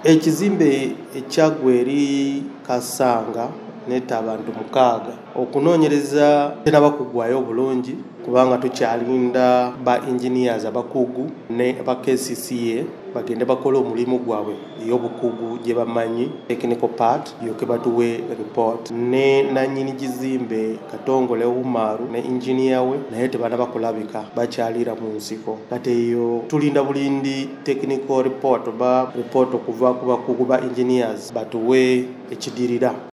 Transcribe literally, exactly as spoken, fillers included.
Ekizimbe ekyaggwa eri Kasanga netta abantu mukaaga okunoonyereza tenaba kuggwayo bulungi kubanga tukyalinda ba engineers abakugu ne ba K C C A bagende bakole omulimu gwabwe ey'obukugu gye bamanyi technical part yoke batuwe report ne nannyini kizimbe Katongole Umaru ne engineer we naye tebanaba kulabika bakyalira mu nsiko kati eyo tulinda bulindi technical report ba report okuva ku bakugu ba engineers batuwe ekidirira.